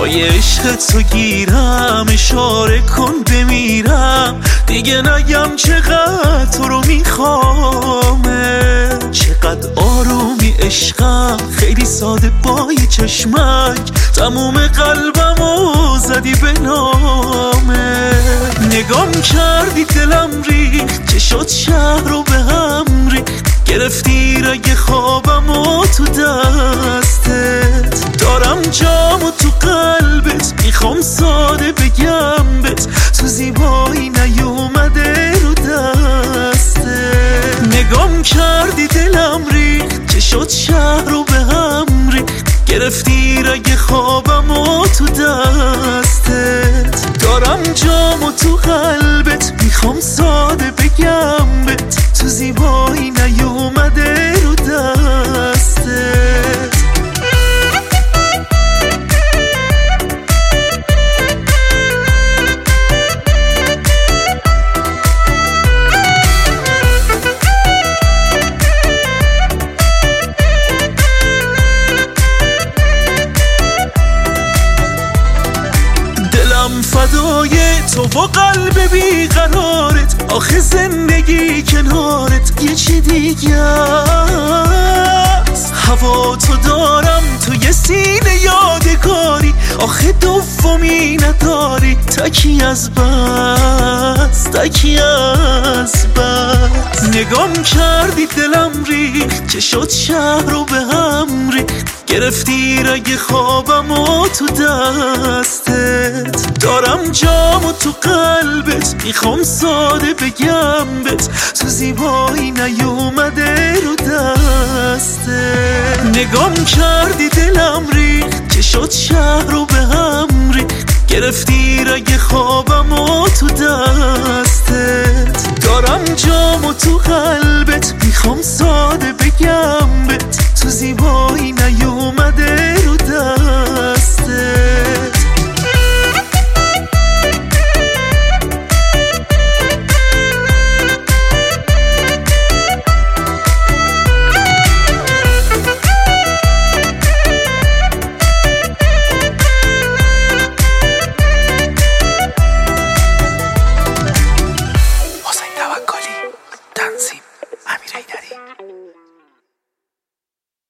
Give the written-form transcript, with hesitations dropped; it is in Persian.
پای عشق تو گیرم، اشاره کن بمیرم، دیگه نگم چقدر تو رو میخوامه. چقدر آرومی عشقم، خیلی ساده با یه چشمک تموم قلبمو زدی به نامه. نگام کردی دلم ریخت، چه شد شهر رو به هم ریخت، گرفتی رگ خوابمو تو دستت. دارم جامو تو قلبت، میخوام ساده بگم بهت، تو زیبایی نیومده رو دستت. نگام کردی دلم ریخت، چه شد شهر رو به هم ریخت، گرفتی رگ خوابمو تو دستت. دارم جامو تو قلبت، میخوام ساده بگم بهت، تو زیبایی نیومده رو دستت. فدای تو و قلب بیقرارت، آخه زندگی کنارت یه چی دیگه است. هوا تو دارم توی سینه یادگاری، آخه دومی نداری، تکی از بس، تکی از بس. نگام کردی دلم ریخت، چه شد شهر رو به هم ریخت، گرفتی رگ خوابمو تو دستت. دارم جامو تو قلبت، میخوام ساده بگم بهت، تو زیبایی نیومده رو دستت. نگام کردی دلم ریخت، چه شد شهر رو به هم ریخت، گرفتی رگ خوابمو تو دستت. دارم جامو تو قلبت، میخوام ساده بگم